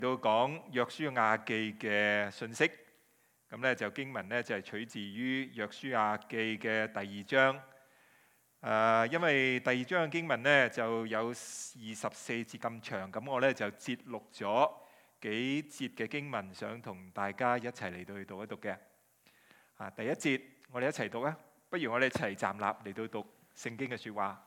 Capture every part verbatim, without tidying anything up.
到講約書亞記嘅信息，咁咧就經文咧就係取自於約書亞記嘅第二章。誒、呃，因為第二章嘅經文咧就有二十四節咁長，咁我咧就節錄咗幾節嘅經文，想同大家一齊嚟到去讀一讀嘅。啊，第一節我哋一齊讀啊，不如我哋一齊站立嚟到讀聖經嘅説話。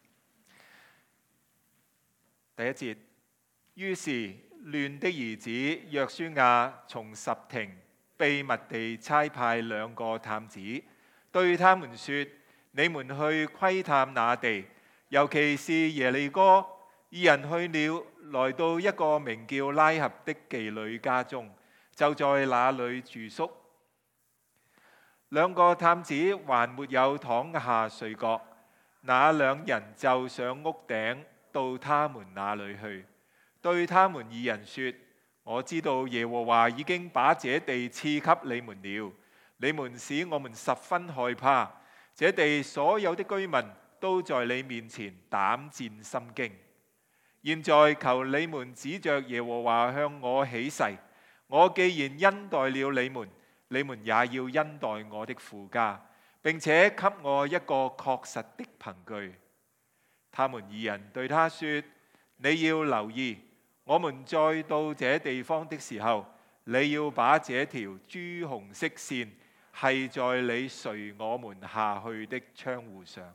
第一節，於是嫩的兒子約書亞從什亭秘密地差派兩個探子，對他們說：你們去窺探那地，尤其是耶利哥。二人去了，來到一個名叫拉合的妓女家中，就在那裏住宿。兩個探子還沒有躺下睡覺，那兩人就上屋頂到他們那裏去，對他們二人說：我知道耶和華已經把這地賜給你們了，你們使我們十分害怕。這地所有的居民都在你面前膽戰心驚。現在求你們指着耶和華向我起誓，我既然恩待了你們，你們也要恩待我的父家，並且給我一個確實的憑據。他們二人對他說：你要留意，我們再到這地方的時候，你要把這條朱紅色線繫在你隨我們下去的窗戶上。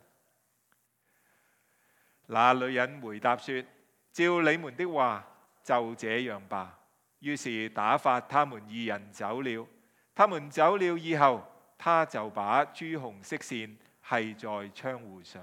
那女人回答說：照你們的話，就這樣吧。於是打發他們二人走了。他們走了以後，他就把朱紅色線繫在窗戶上。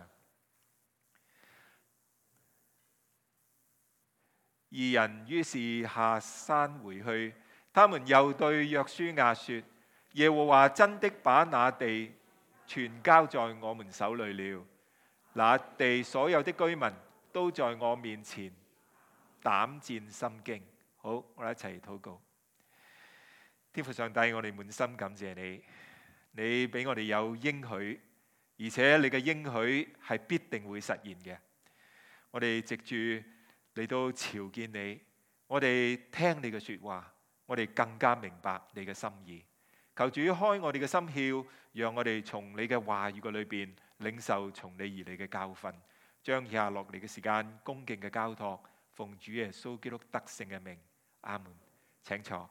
二人於是下山回去。他們又對約書亞說：耶和華真的把那地全交在我們手裏了，那地所有的居民都在我面前膽戰心驚。好，我哋一齊禱告。天父上帝，我哋滿心感謝你，你俾我哋有應許，而且你嘅應許係必定會實現嘅。我哋藉住嚟到朝見你，我哋聽你嘅說話，我哋更加明白你嘅心意。求主開我哋嘅心竅，讓我哋從你嘅話語嘅裏邊領受從你而嚟嘅教訓，將以下落嚟嘅時間恭敬嘅交託，奉主耶穌基督得勝嘅名，阿門。請坐。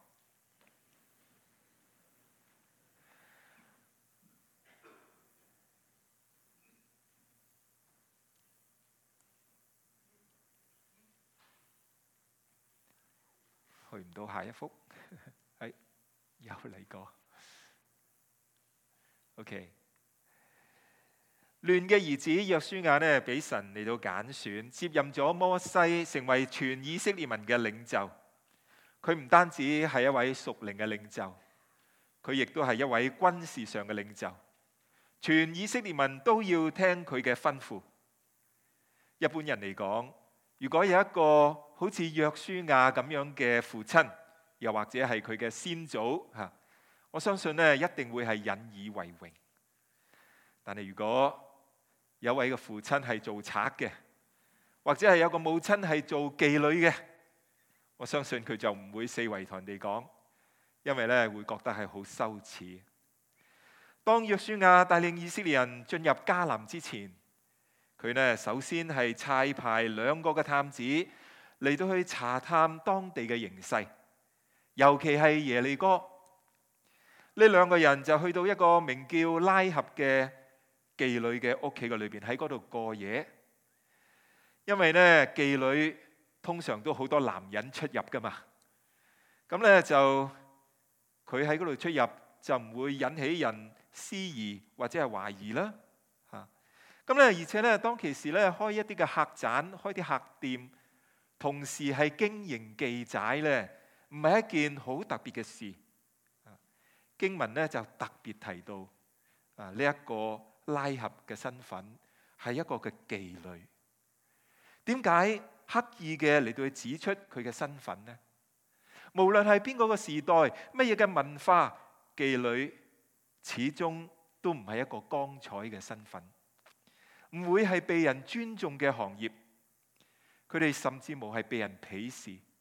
去唔到下一幅，哎，又嚟過。OK， 嫩嘅兒子約書亞呢，俾神嚟到揀選，接任咗摩西，成為全以色列民嘅領袖。佢唔單止係一位屬靈嘅領袖，佢亦都係一位軍事上嘅領袖。全以色列民都要聽佢嘅吩咐。一般人嚟講，如果有一個好似約書亞咁樣嘅父親，又或者係佢嘅先祖嚇，我相信咧一定會係引以為榮。但係如果有位嘅父親係做賊嘅，或者係有個母親係做妓女嘅，我相信佢就唔會四圍同人哋講，因為咧會覺得係好羞恥。當約書亞帶領以色列人進入迦南之前，佢呢首先係差派兩個嘅探子嚟到去查探當地嘅形勢，尤其係耶利哥。呢兩個人就去到一個名叫拉合嘅妓女嘅屋企嘅裏邊，喺嗰度過夜。因為呢妓女通常都好多男人出入噶嘛，咁呢就佢喺嗰度出入就唔會引起人思疑或者係懷疑啦。吓，咁呢而且呢當其時呢開一啲嘅客棧，開啲客店，同時係經營妓寨呢，唔係一件好特別嘅事。經文呢就特別提到啊呢一個拉合嘅身份係一個嘅妓女。點解刻意嘅嚟到去指出佢嘅身份呢？無論係邊個嘅時代，乜嘢嘅文化，妓女始終都唔係一個光彩嘅身份，唔會係被人尊重嘅行業。佢哋甚至無係被人鄙視，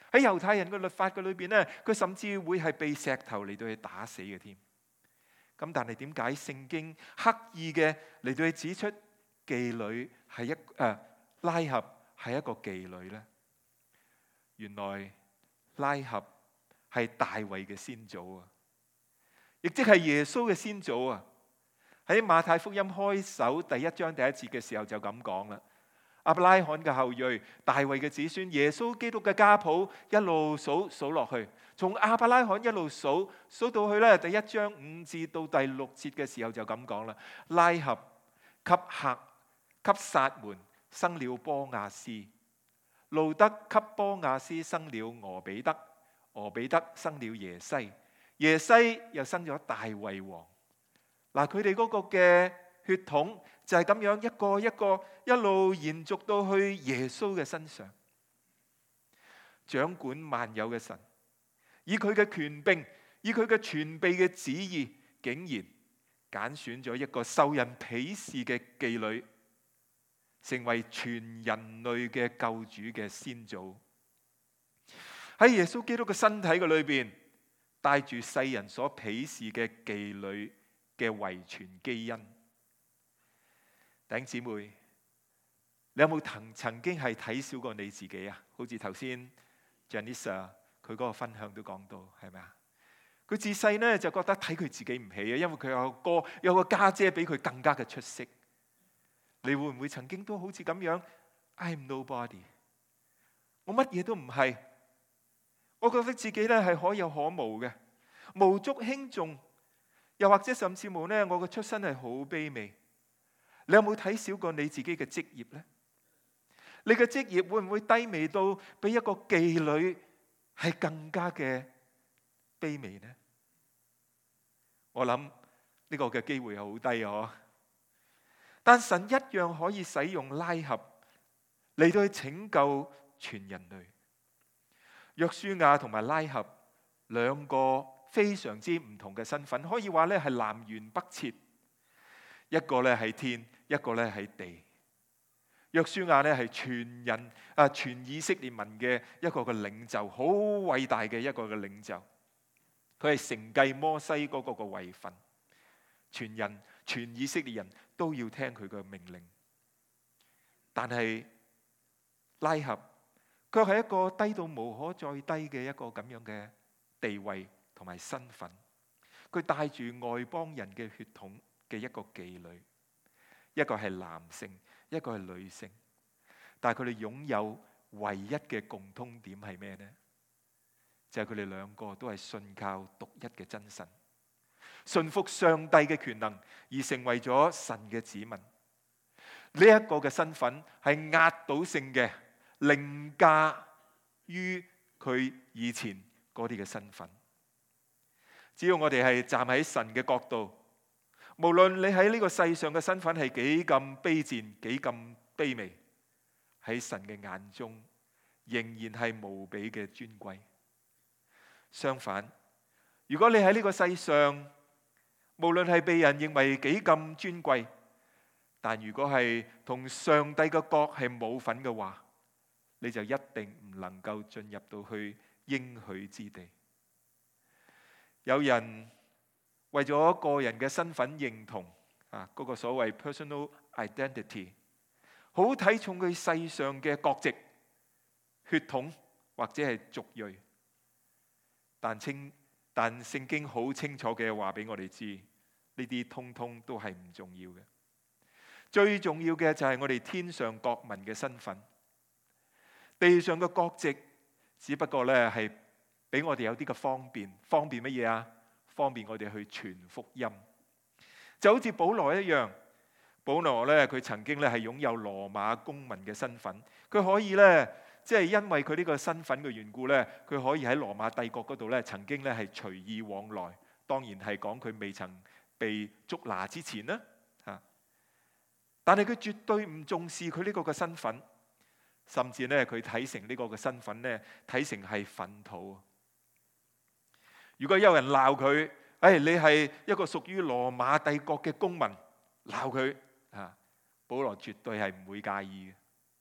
喺猶太人嘅律法嘅裏邊咧，佢甚至會係被石頭嚟到去打死嘅添。咁但係點解聖經刻意嘅嚟到去指出妓女係一誒、呃、拉合係一個妓女咧？原來拉合係大衛嘅先祖啊，亦即係耶穌嘅先祖啊。喺馬太福音開首第一章第一節嘅時候就咁講啦。亞伯拉罕嘅後裔，大衛嘅子孫，耶穌基督嘅家譜一路數數落去，從亞伯拉罕一路數數到去咧第一章五節到第六節嘅時候就咁講啦。拉合給客給撒門生了波亞斯，路德給波亞斯生了俄比德，俄比德生了耶西，耶西又生咗大衛王。嗱，佢哋嗰個嘅血統就係咁樣一個一個一路延續到去耶穌嘅身上。掌管萬有嘅神，以佢嘅權柄，以佢嘅全備嘅旨意，竟然揀選咗一個受人鄙視嘅妓女，成為全人類嘅救主嘅先祖。喺耶穌基督嘅身體嘅裏邊，帶住世人所鄙視嘅妓女嘅遺傳基因。弟兄姊妹，你有冇曾曾經係睇小過你自己啊？好似頭先 Janissa 佢嗰個分享都講到，係咪啊？佢自細呢就覺得睇佢自己唔起啊，因為佢有個哥有個家姐比佢更加嘅出色。你會唔會曾經都好似咁樣 ？I'm nobody， 我乜嘢都唔係，我覺得自己咧係可有可無嘅，無足輕重。又或者甚至乎呢，我嘅出身係好卑微。你有冇睇小過你自己嘅職業呢？你嘅職業會唔會低微到比一個妓女係更加嘅卑微呢？我諗呢個嘅機會係好低啊！但神一樣可以使用拉合嚟到去拯救全人類。約書亞同埋拉合兩個非常之唔同嘅身份，可以話咧係南轅北轍，一個咧係天，一個咧係地。約書亞咧係全人啊全以色列民嘅一個嘅領袖，好偉大嘅一個嘅領袖。佢係承繼摩西嗰個嘅位份，全人全以色列人都要聽佢嘅命令。但係拉合卻係一個低到無可再低嘅一個咁樣嘅地位同埋身份，佢帶住外邦人嘅血統嘅一個妓女，一個係男性，一個係女性，但係佢哋擁有唯一嘅共通點係咩呢？就係佢哋兩個都係信靠獨一嘅真神，信服上帝嘅權能而成為咗神嘅子民。呢一個嘅身份係壓倒性嘅，凌駕於佢以前嗰啲嘅身份。只要我哋係站喺神嘅角度，無論你喺呢個世上嘅身份係幾咁卑賤、幾咁卑微，喺神嘅眼中仍然係無比嘅尊貴。相反，如果你喺呢個世上，無論係被人認為幾咁尊貴，但如果係同上帝嘅國係冇份嘅話，你就一定唔能夠進入到去應許之地。有人為咗個人嘅身份認同啊，嗰個所謂 personal identity， 好睇重佢世上嘅國籍、血統或者係族裔。但清但聖經好清楚嘅話俾我哋知，呢啲通通都係唔重要嘅。最重要嘅就係我哋天上國民嘅身份，地上嘅國籍只不過咧係俾我哋有啲嘅方便，方便乜嘢啊？方便我哋去傳福音。就好似保羅一樣，保羅咧佢曾經咧係擁有羅馬公民嘅身份，佢可以咧即係因為佢呢個身份嘅緣故咧，佢可以喺羅馬帝國嗰度咧曾經咧係隨意往來。當然係講佢未曾被捉拿之前啦嚇。但係佢絕對唔重視佢呢個嘅身份，甚至咧佢睇成呢個嘅身份咧睇成係糞土。如果有人鬧佢，誒你係一個屬於羅馬帝國嘅公民，鬧佢啊，保羅絕對係唔會介意嘅。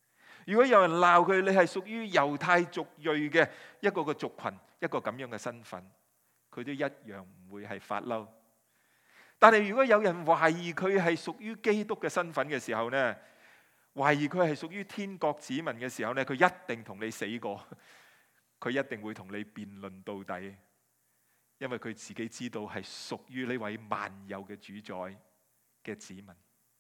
如果有人鬧佢，你係屬於猶太族裔嘅一個個族群，一個咁樣嘅身份，佢都一樣唔會係發嬲。但係如果有人懷疑佢係屬於基督嘅身份嘅時候呢，懷疑佢係屬於天國子民嘅時候呢，佢一定同你死過，佢一定會同你辯論到底，因為佢自己知道係屬於呢位萬有嘅主宰嘅子民。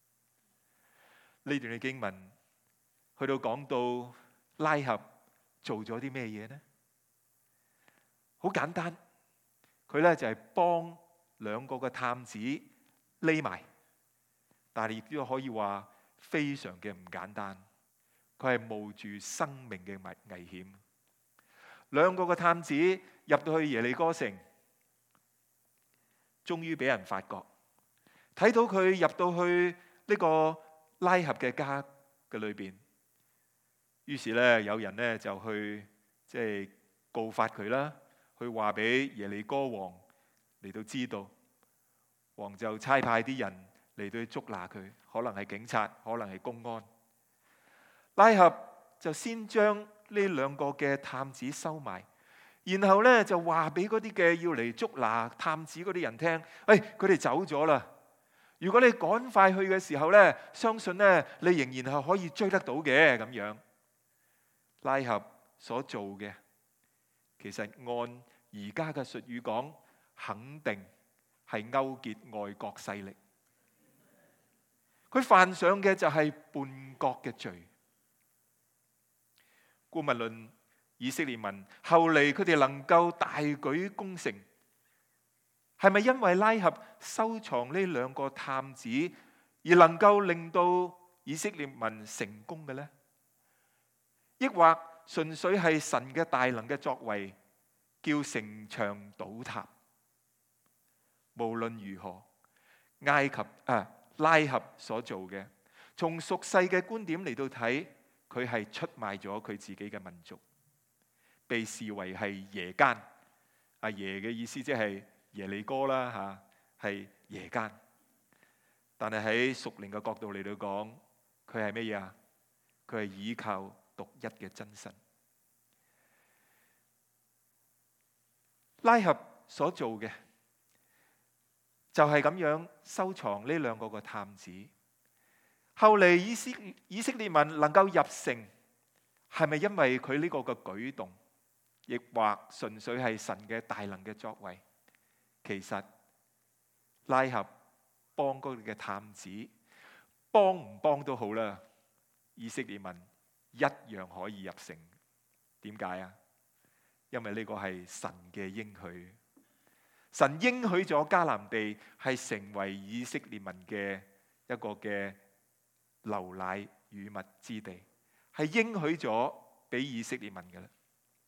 呢段嘅經文去到講到拉合做咗啲咩嘢呢？好簡單，佢呢就係幫兩個嘅探子匿埋，但係亦都可以話非常嘅唔簡單。佢係冒住生命嘅危危險。兩個嘅探子入到去耶利哥城，終於俾人發覺，睇到佢入到去呢個拉合嘅家嘅裏邊，於是咧有人咧就去即係告發佢啦，去話俾耶利哥王嚟到知道，王就差派啲人嚟到去捉拿佢，可能係警察，可能係公安。拉合就先將呢兩個嘅探子收埋，然後咧就話俾嗰啲嘅要嚟捉拿探子嗰啲人聽，誒，佢哋走咗啦。如果你趕快去嘅時候咧，相信咧你仍然係可以追得到嘅。咁樣，拉合所做嘅，其實按而家嘅術語講，肯定係勾結外國勢力。佢犯上嘅就係叛國嘅罪。顧問論以色列民後嚟佢哋能夠大舉攻城，係咪因為拉合收藏呢兩個探子而能夠令到以色列民成功嘅呢？抑或純粹係神嘅大能嘅作為，叫城牆倒塌？無論如何，埃及啊拉合所做嘅，從屬世嘅觀點嚟到睇，佢係出賣咗佢自己嘅民族，被視為係耶奸。阿耶嘅意思即係耶利哥啦嚇，係耶奸。但係喺屬靈嘅角度嚟到講，佢係咩嘢啊？佢係依靠獨一嘅真神。拉合所做嘅就係咁樣收藏呢兩個嘅探子。後嚟以色以色列民能夠入城，係咪因為佢呢個嘅舉動，亦或純粹係神嘅大能嘅作為？其實拉合幫嗰啲嘅探子，幫唔幫都好啦，以色列民一樣可以入城。點解啊？因為呢個係神嘅應許，神應許咗迦南地係成為以色列民嘅一個嘅流奶與蜜之地，係應許咗俾以色列民嘅啦。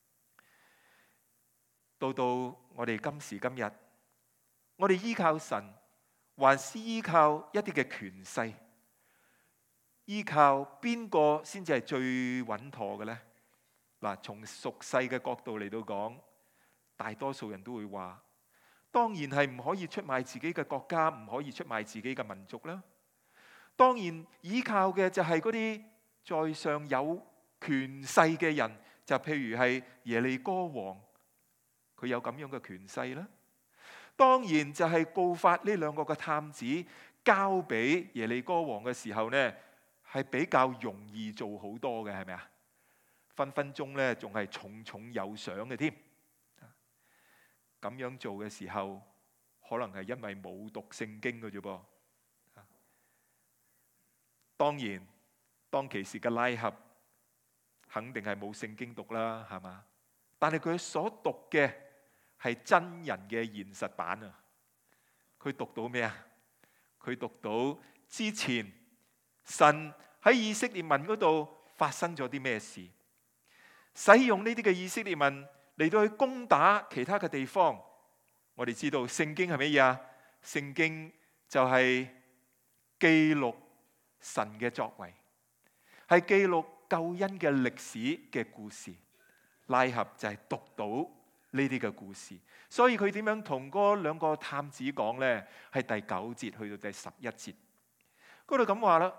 到到我哋今時今日，我哋依靠神，還是依靠一啲嘅權勢？依靠邊個先至係最穩妥嘅呢？嗱，從屬世嘅角度嚟到講，大多數人都會話，當然係唔可以出賣自己嘅國家，唔可以出賣自己嘅民族啦。當然依靠嘅就係嗰啲在上有權勢嘅人，就譬如係耶利哥王，佢有咁樣嘅權勢啦。當然就係告發呢兩個嘅探子交俾耶利哥王嘅時候呢，係比較容易做好多嘅，係咪啊？分分鐘呢仲係重重有賞嘅添。咁樣做嘅時候，可能係因為冇讀聖經嘅啫噃。當然，當其時嘅拉合肯定係冇聖經讀啦，係嘛？但係佢所讀嘅係真人嘅現實版啊！佢讀到咩啊？佢讀到之前神喺以色列民嗰度發生咗啲咩事，使用呢啲嘅以色列民嚟到去攻打其他嘅地方。我哋知道聖經係乜嘢啊？聖經就係記錄神嘅作為，係記錄救恩嘅歷史嘅故事。拉合就係讀到呢啲嘅故事，所以佢點樣同嗰兩個探子講呢？係第九節去到第十一節嗰度咁話啦。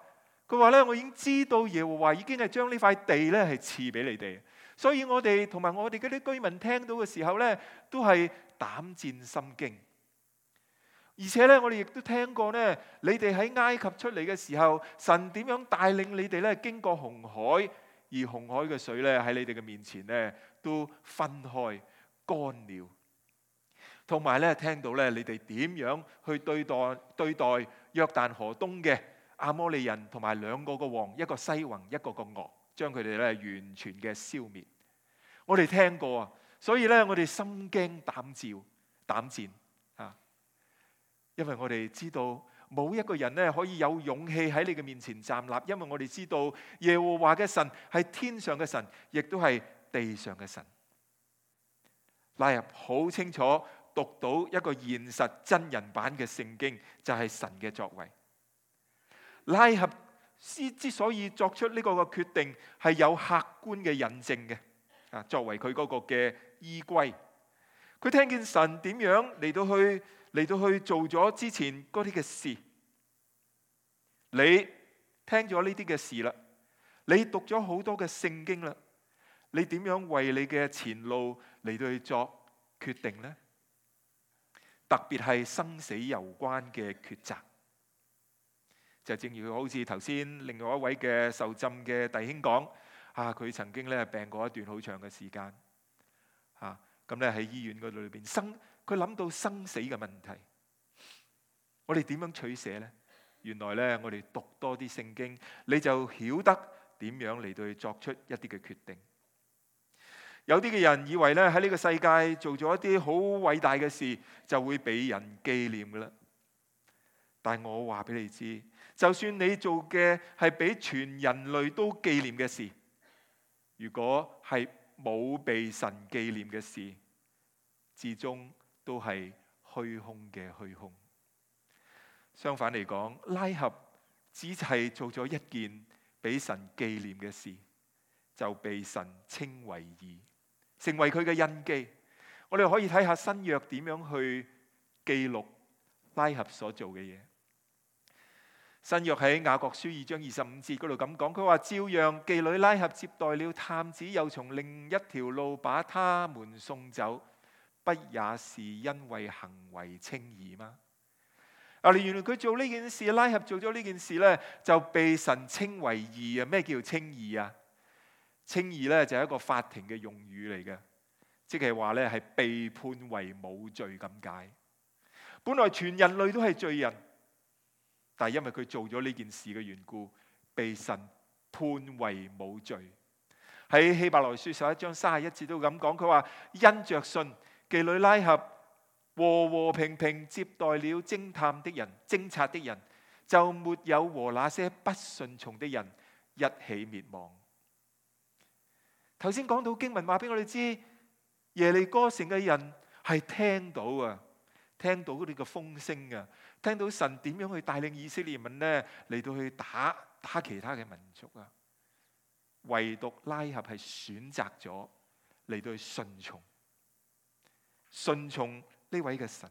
佢話咧，我已經知道耶和華已經係將呢塊地咧係賜俾你哋，所以我哋同埋我哋嗰啲居民聽到嘅時候咧，都係膽戰心驚。而且咧，我哋亦都聽過咧，你哋喺埃及出嚟嘅時候，神點樣帶領你哋咧經過紅海，而紅海嘅水咧喺你哋嘅面前咧都分開乾了。同埋咧，聽到咧你哋點樣去對待對待約旦河東嘅亞摩利人同埋兩個個王，一個西宏，一個個噩，將佢哋咧完全嘅消滅。我哋聽過啊，所以咧我哋心驚膽戰膽戰啊，因為我哋知道冇一個人咧可以有勇氣喺你嘅面前站立，因為我哋知道耶和華嘅神係天上嘅神，亦都係地上嘅神。拉合好清楚讀到一個現實真人版嘅聖經，就係神嘅作為。拉合之之所以作出呢個嘅決定，係有客觀嘅印證嘅，啊，作為佢嗰個嘅依歸。佢聽見神點樣嚟到去嚟到去做咗之前嗰啲嘅事。你聽咗呢啲嘅事啦，你讀咗好多嘅聖經啦，你點樣為你嘅前路嚟到去作決定呢？特別係生死攸關嘅抉擇。就正如好似頭先另外一位嘅受浸嘅弟兄講，啊，佢曾經咧病過一段好長嘅時間，啊，咁咧喺醫院嗰度裏邊生，佢諗到生死嘅問題。我哋點樣取捨呢？原來咧，我哋讀多啲聖經，你就曉得點樣嚟到去作出一啲嘅決定。有啲嘅人以為咧喺呢個世界做咗一啲好偉大嘅事，就會俾人紀念噶啦。但我話俾你知，就算你做嘅係俾全人類都紀念嘅事，如果係冇被神紀念嘅事，至終都係虛空嘅虛空。相反嚟講，拉合只係做咗一件俾神紀念嘅事，就被神稱為義，成為佢嘅印記。我哋可以睇下新約點樣去記錄拉合所做嘅嘢。新約喺雅各書二章二十五節嗰度咁講，佢話照樣妓女拉合接待了探子，又從另一條路把他們送走，不也是因為行為稱義嗎？啊！原來佢做呢件事，拉合做咗呢件事咧，就被神稱為義啊！咩叫稱義啊？稱義咧就係一個法庭嘅用語嚟嘅，即係話咧係被判為冇罪咁解。本來全人類都係罪人，但係因為佢做咗呢件事嘅緣故，被神判為冇罪。喺希伯來書十一章三十一節都咁講，佢話因着信，妓女拉合和和平平接待了偵探的人、偵察的人，就沒有和那些不順從的人一起滅亡。頭先講到經文話俾我哋知，耶利哥城嘅人係聽到啊，聽到嗰啲嘅風聲啊，聽到神點樣去帶領以色列民呢嚟到去打打其他嘅民族啊，唯獨拉合係選擇咗嚟到去順從，順從呢位嘅神。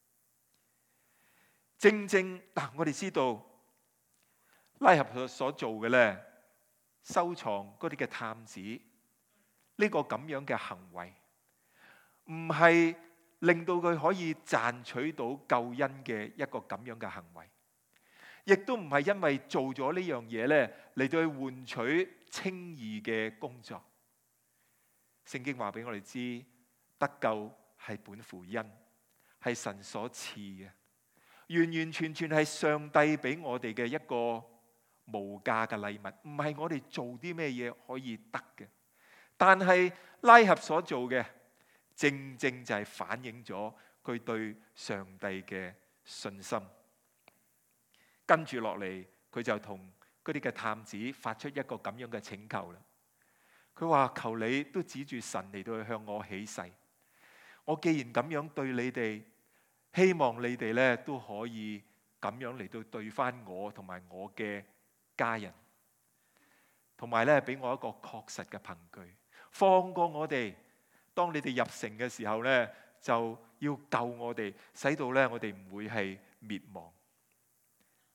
正正嗱，我哋知道拉合所做嘅咧，收藏嗰啲嘅探子呢個咁樣嘅行為，唔係令到佢可以賺取到救恩嘅一個咁樣嘅行為，亦都唔係因為做咗呢樣嘢咧嚟到去換取稱義嘅工作。聖經話俾我哋知，得救係本乎恩，係神所賜嘅，完完全全係上帝俾我哋嘅一個無價嘅禮物，唔係我哋做啲咩嘢可以得嘅。但係拉合所做嘅，正正就係反映咗佢對上帝嘅信心。跟住落嚟，佢就同嗰啲嘅探子發出一個咁樣嘅請求啦。佢話：求你都指住神嚟到去向我起誓，我既然咁樣對你哋，希望你哋咧都可以咁樣嚟到對翻我同埋我嘅家人，同埋咧俾我一個確實嘅憑據，放過我哋。當你哋入城嘅時候咧，就要救我哋，使到咧我哋唔會係滅亡。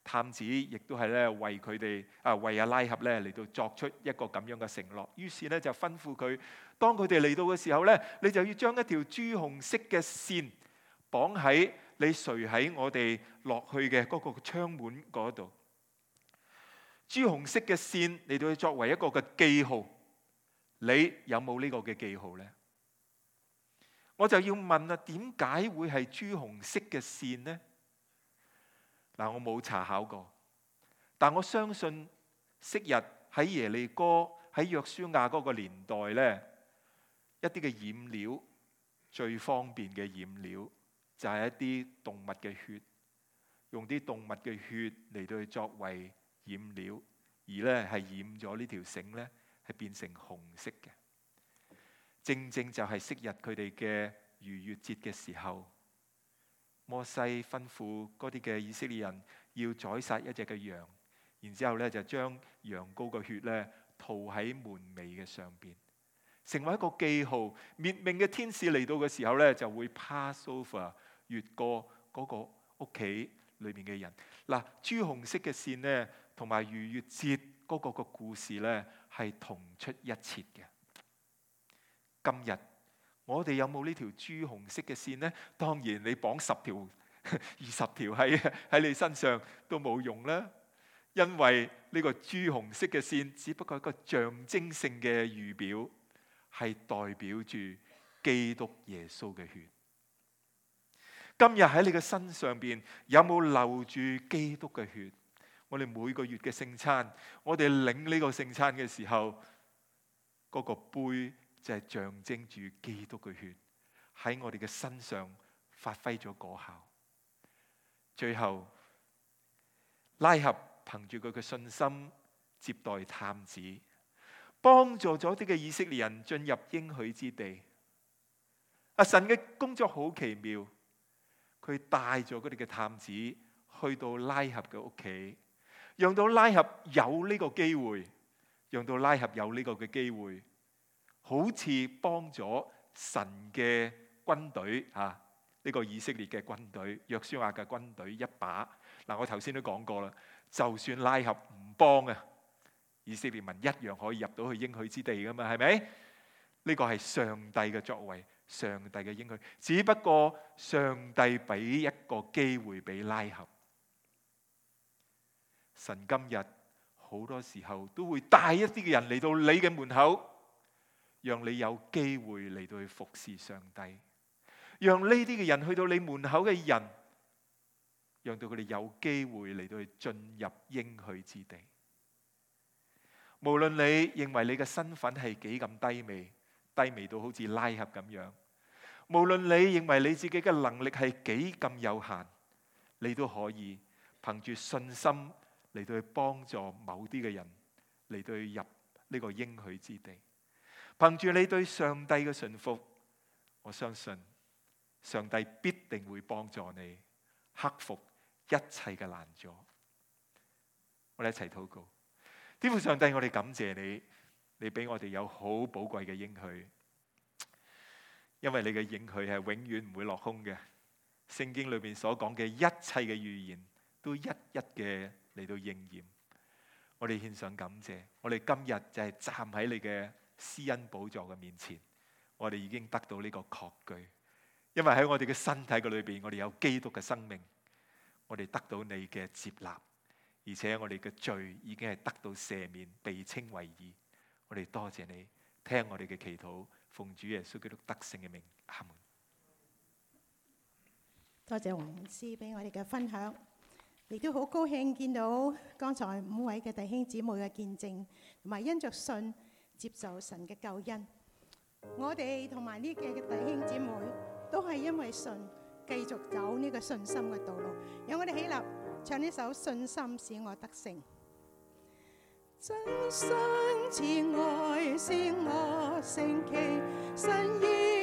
探子亦都係咧為佢哋啊為阿拉合咧嚟到作出一個咁樣嘅承諾。於是咧就吩咐佢，當佢哋嚟到嘅時候咧，你就要將一條朱紅色嘅線綁喺你垂喺我哋落去嘅嗰個窗門嗰度。朱紅色嘅線嚟到作為一個嘅記號，你有冇呢個嘅記號呢？我就要問啊，點解會係朱紅色嘅線呢？嗱，我冇查考過，但我相信昔日喺耶利哥喺約書亞嗰個年代呢，一啲嘅染料最方便嘅染料就係一啲動物嘅血，用啲動物嘅血嚟到去作為染料，而咧係染咗呢條繩咧，係變成紅色嘅。正正就係昔日佢哋嘅逾越節嘅時候，摩西吩咐嗰啲嘅以色列人要宰殺一隻嘅羊，然之後咧就將羊羔嘅血咧塗喺門楣嘅上邊，成為一個記號。滅命嘅天使嚟到嘅時候咧，就會 pass over 越過嗰個屋企裏面嘅人。嗱，朱紅色嘅線呢，同埋逾越節嗰個個故事呢，係同出一轍嘅。今日我哋有冇呢條朱紅色嘅線呢？當然你綁十條、二十條喺喺你身上都冇用啦，因為呢個朱紅色嘅線只不過係一個象徵性嘅預表，係代表住基督耶穌嘅血。今日喺你嘅身上邊有冇流住基督嘅血？我哋每個月嘅聖餐，我哋領呢個聖餐嘅時候，嗰個杯就係象徵住基督嘅血喺我哋嘅身上發揮咗果效。最後，拉合憑住佢嘅信心接待探子，幫助咗啲嘅以色列人進入應許之地。阿神嘅工作好奇妙，佢帶咗佢哋嘅探子去到拉合嘅屋企，讓到拉合有呢個機會，讓到拉合有呢個嘅機會，好似幫咗神嘅軍隊啊，呢個以色列嘅軍隊，約書亞嘅軍隊一把。嗱，我頭先都講過啦，就算拉合唔幫啊，以色列民一樣可以入到去應許之地噶嘛，係咪？呢個係上帝嘅作為，上帝嘅應許，只不過上帝俾一個機會俾拉合。神今日好多時候都會帶一啲嘅人嚟到你嘅門口，讓你有機會嚟到去服侍上帝，讓呢啲嘅人去到你門口嘅人，讓到佢哋有機會嚟到去進入應許之地。無論你認為你嘅身份係幾咁低微，低微到好似拉合咁樣，無論你認為你自己嘅能力係幾咁有限，你都可以憑住信心嚟到去幫助某啲嘅人嚟到去入呢個應許之地。憑住你對上帝嘅信服，我相信上帝必定會幫助你克服一切嘅難阻。我哋一齊禱告。天父上帝，我哋感謝你，你俾我哋有好寶貴嘅應許，因為你嘅應許係永遠唔會落空嘅。聖經裏面所講嘅一切嘅預言都一一嘅嚟到應驗。我哋獻上感謝，我哋今日就係站喺你嘅施恩寶座嘅面前，我哋已經得到呢個確據，因為喺我哋嘅身體嘅裏邊，我哋有基督嘅生命，我哋得到你嘅接納，而且我哋嘅罪已經係得到赦免，被稱為義。我哋多謝你，聽我哋嘅祈禱，奉主耶穌基督得勝嘅名，阿門。 多謝黃牧師俾我哋嘅分享，亦都好高興見到剛才五位嘅弟兄姊妹嘅見證，同埋因着信接受神嘅救恩。我哋同埋呢幾嘅弟兄姊妹都係因為信，繼續走呢個信心嘅道路。讓我哋起立唱呢首《信心使我得勝》。真心慈愛是我聖旗，神意